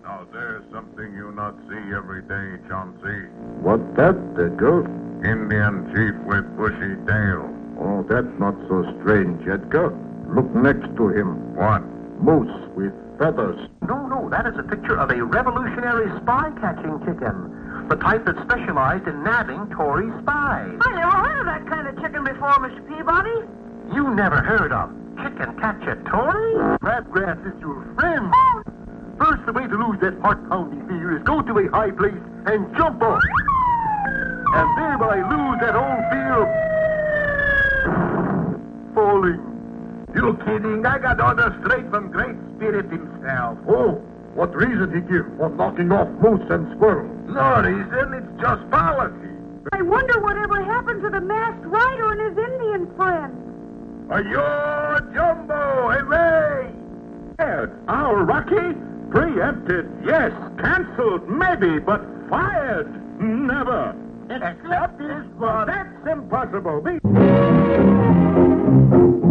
Now, there's something you not see every day, Chauncey. What's that, Edgar? Indian chief with bushy tail. Oh, that's not so strange, Edgar. Look next to him. What? Moose with feathers. No, that is a picture of a revolutionary spy-catching chicken. The type that specialized in nabbing Tory spies. I never heard of that kind of chicken before, Mr. Peabody. You never heard of chicken catch-a-tory? Crabgrass is your friend. First, the way to lose that heart-pounding fear is go to a high place and jump off. And thereby lose that old fear of falling. You kidding? I got orders straight from Great Spirit himself. Oh, what reason he give for knocking off moose and squirrel? No reason, it's just policy. I wonder whatever happened to the masked rider and his Indian friend. Ayo, Jumbo, hooray! Our Rocky? Preempted, yes. Cancelled, maybe, but fired, never. Except this one. That's impossible.